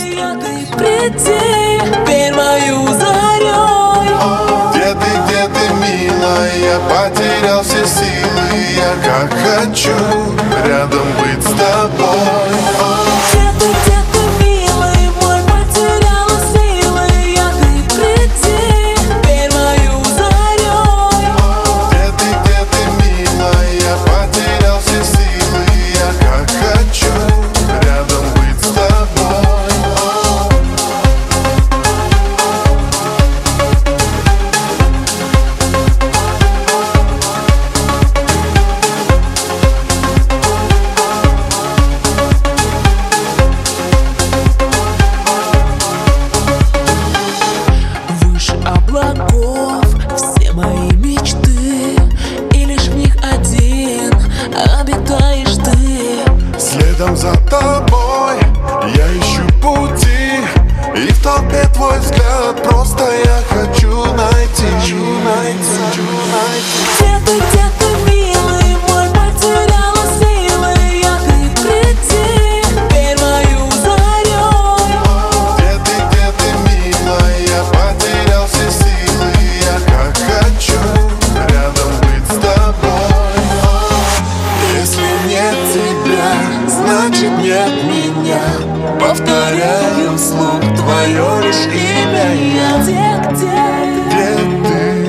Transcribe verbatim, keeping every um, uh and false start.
Ты приди, верь мою зарей. Где ты, где ты, милая? Я потерял все силы. Я как хочу рядом быть с тобой. Где ты, где ты, милый мой, потеряла силы. Я ты приди, верь мою зарей. Где ты, где ты, милая? Я потерял все силы. Я как хочу рядом быть с тобой. Выше облаков все мои мечты, и лишь в них один обитаешь ты. Следом за тобой я ищу пути, и в толпе твой взгляд просто я хочу найти. Хочу найти, хочу найти. Где ты, где ты, милый мой, потеряла силы. Я ты приди, верь мою зарей. Где ты, где ты, милая? Я потерял все силы. Я как хочу рядом быть с тобой. Если нет тебя, значит нет меня. Повторяю вслух твое лишь имя я. Где, где, Где ты?